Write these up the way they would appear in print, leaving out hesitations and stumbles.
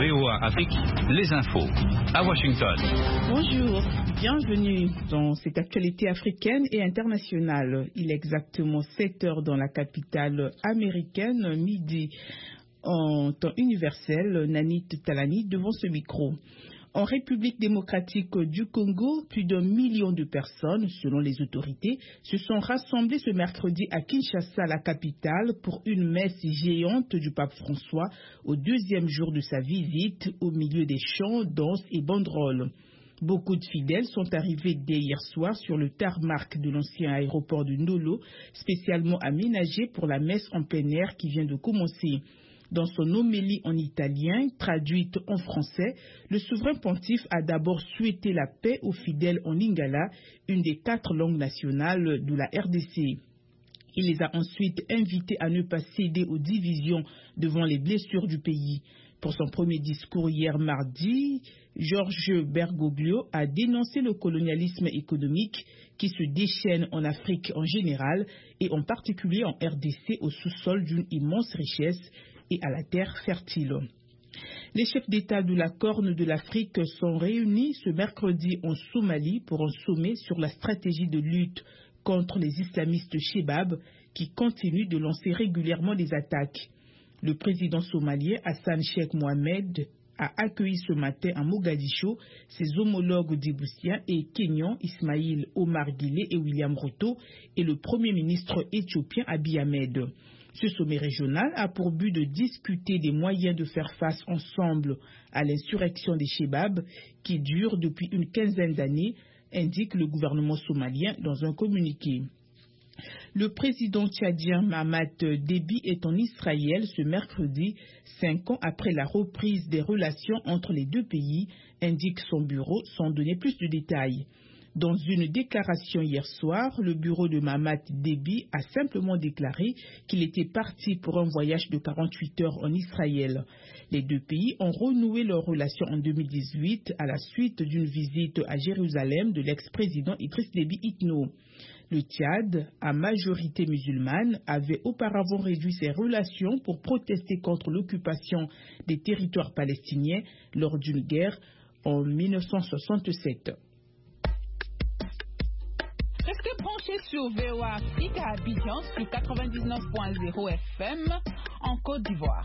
VOA Afrique, les infos à Washington. Bonjour, bienvenue dans cette actualité africaine et internationale. Il est exactement 7 heures dans la capitale américaine, midi en temps universel. Nanit Talani devant ce micro. En République démocratique du Congo, plus d'1 million de personnes, selon les autorités, se sont rassemblées ce mercredi à Kinshasa, la capitale, pour une messe géante du pape François au 2e jour de sa visite, au milieu des chants, danses et banderoles. Beaucoup de fidèles sont arrivés dès hier soir sur le tarmac de l'ancien aéroport de Ndolo, spécialement aménagé pour la messe en plein air qui vient de commencer. Dans son homélie en italien, traduite en français, le souverain pontife a d'abord souhaité la paix aux fidèles en lingala, une des 4 langues nationales de la RDC. Il les a ensuite invités à ne pas céder aux divisions devant les blessures du pays. Pour son premier discours hier mardi, Georges Bergoglio a dénoncé le colonialisme économique qui se déchaîne en Afrique en général et en particulier en RDC au sous-sol d'une immense richesse et à la terre fertile. Les chefs d'État de la Corne de l'Afrique sont réunis ce mercredi en Somalie pour un sommet sur la stratégie de lutte contre les islamistes Chebab qui continuent de lancer régulièrement des attaques. Le président somalien Hassan Sheikh Mohamed a accueilli ce matin à Mogadiscio ses homologues djiboutiens et kenyans Ismaïl Omar Guelleh et William Ruto et le premier ministre éthiopien Abiy Ahmed. Ce sommet régional a pour but de discuter des moyens de faire face ensemble à l'insurrection des Chebab qui dure depuis une quinzaine d'années, indique le gouvernement somalien dans un communiqué. Le président tchadien Mahamat Déby est en Israël ce mercredi, 5 ans après la reprise des relations entre les deux pays, indique son bureau sans donner plus de détails. Dans une déclaration hier soir, le bureau de Mahamat Déby a simplement déclaré qu'il était parti pour un voyage de 48 heures en Israël. Les deux pays ont renoué leurs relations en 2018 à la suite d'une visite à Jérusalem de l'ex-président Idriss Déby Itno. Le Tchad, à majorité musulmane, avait auparavant réduit ses relations pour protester contre l'occupation des territoires palestiniens lors d'une guerre en 1967. Restez branchés sur VOA Afrique à Abidjan sur 99.0 FM en Côte d'Ivoire.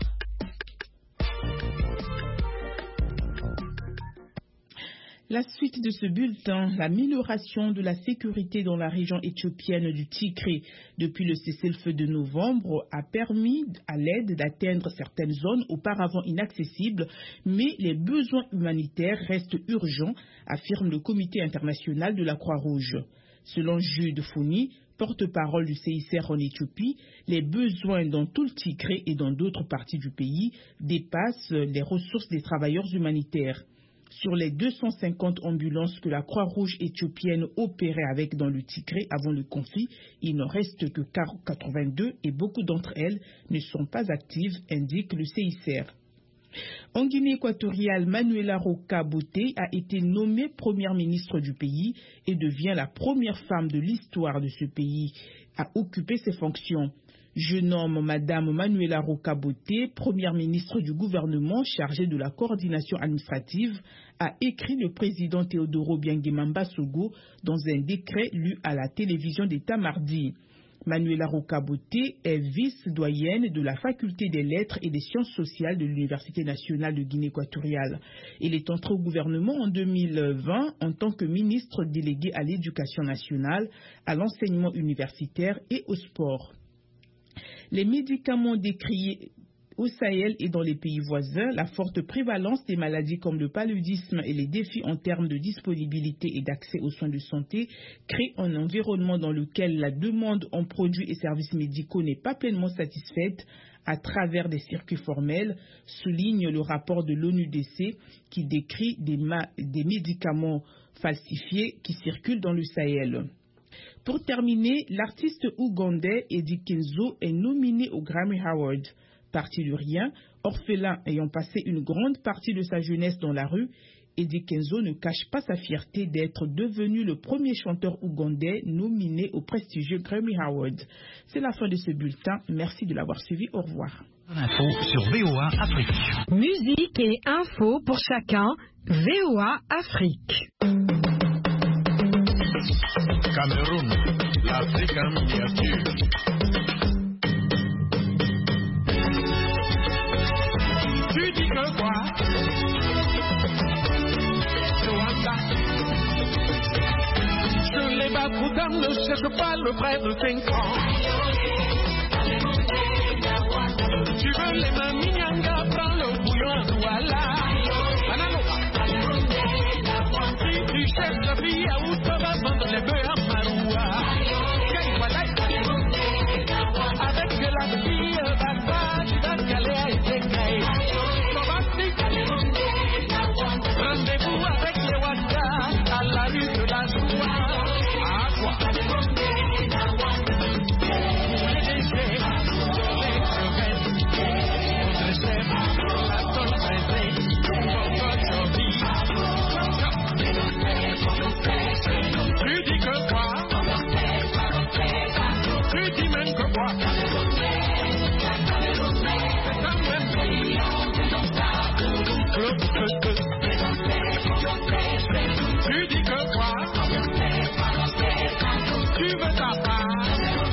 La suite de ce bulletin, l'amélioration de la sécurité dans la région éthiopienne du Tigré depuis le cessez-le-feu de novembre a permis à l'aide d'atteindre certaines zones auparavant inaccessibles, mais les besoins humanitaires restent urgents, affirme le Comité international de la Croix-Rouge. Selon Jude Founi, porte-parole du CICR en Éthiopie, les besoins dans tout le Tigré et dans d'autres parties du pays dépassent les ressources des travailleurs humanitaires. Sur les 250 ambulances que la Croix-Rouge éthiopienne opérait avec dans le Tigré avant le conflit, il n'en reste que 82 et beaucoup d'entre elles ne sont pas actives, indique le CICR. En Guinée équatoriale, Manuela Roca Boté a été nommée première ministre du pays et devient la première femme de l'histoire de ce pays à occuper ces fonctions. Je nomme Madame Manuela Roca Boté, première ministre du gouvernement chargée de la coordination administrative, a écrit le président Théodore Obiang Sogo dans un décret lu à la télévision d'État mardi. Manuela Roca Boté est vice-doyenne de la faculté des lettres et des sciences sociales de l'Université nationale de Guinée équatoriale. Elle est entrée au gouvernement en 2020 en tant que ministre déléguée à l'éducation nationale, à l'enseignement universitaire et au sport. Les médicaments décriés au Sahel et dans les pays voisins, la forte prévalence des maladies comme le paludisme et les défis en termes de disponibilité et d'accès aux soins de santé créent un environnement dans lequel la demande en produits et services médicaux n'est pas pleinement satisfaite à travers des circuits formels, souligne le rapport de l'ONUDC qui décrit des médicaments falsifiés qui circulent dans le Sahel. Pour terminer, l'artiste ougandais Eddie Kenzo est nominé au Grammy Award. Parti de rien, orphelin ayant passé une grande partie de sa jeunesse dans la rue, Eddie Kenzo ne cache pas sa fierté d'être devenu le premier chanteur ougandais nominé au prestigieux Grammy Awards. C'est la fin de ce bulletin. Merci de l'avoir suivi. Au revoir. Info sur VOA Afrique. Musique et info pour chacun. VOA Afrique. Cameroun, l'Afrique en miniature. Tu dis que quoi? Rwanda. Sur les bas-coudins ne cherche pas le vrai de 5 ans. Tu veux les maminyanga, prends le bouillon à Douala. Si tu cherches la fille à Outaba, vendre les bœufs à Maroua. Avec la fille Bata, tu vas caler à Ezekiel. Rendez-vous avec les Waka à la rue de la Joie. À quoi? Pour les déchets, sur les crevettes, contre les chefs, la tonne pressée, pour votre vie. Tu dis que quoi? Tu dis même que quoi? C'est un même pays. Tu dis que quoi? Tu veux ta part?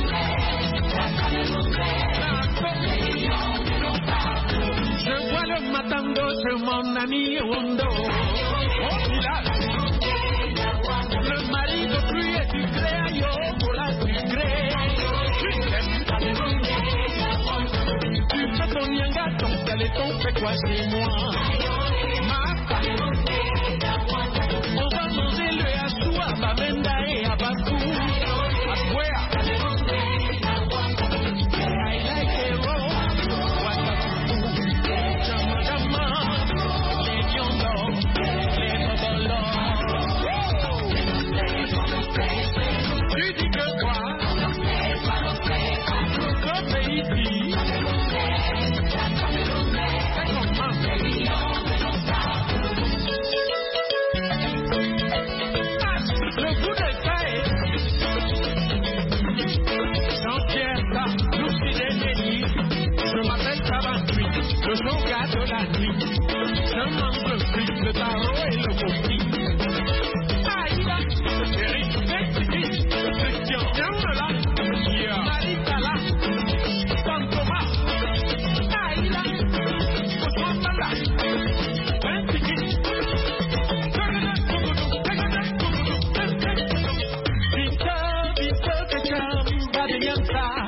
Je vois le matando chez mon ami Wondo. Au village, le mari de pluie est sucré à yo pour la sucrée. Tu fais ton yanga, ton téléphone fait quoi chez moi? On va manger le yasou à Bamenda et à Bakou. À Kwea. I like a roll. Chamakama. Les Diondo. Les Bobolo. Tu dis que quoi? Ce pays-ci. Le yoga de la nuit, je mange le fric, le tarot et le coquille. Aïda, Eric, Betty, Christian, Yamala, Maritala, Pantoma, Aïda, Oswamala, Bentiki, Vito, Kecham, Badianta,